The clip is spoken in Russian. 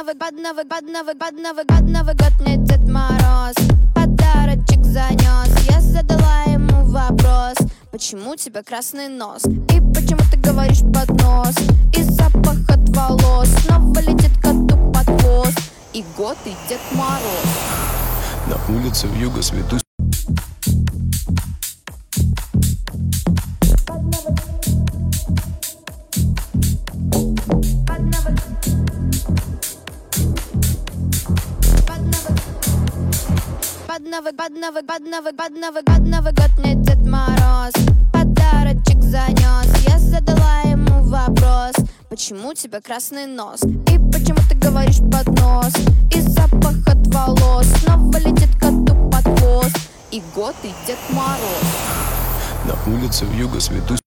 Новый год мне Дед Мороз подарочек занес. Я задала ему вопрос: почему у тебя красный нос? И почему ты говоришь под нос? И запах от волос снова летит коту под хвост. И год, и Дед Мороз. На улице вьюга свету. Новый год мне Дед Мороз подарочек занес. Я задала ему вопрос: почему у тебя красный нос? И почему ты говоришь под нос? И запах от волос снова летит коту под хвост. И год, и Дед Мороз. На улице вьюга свету.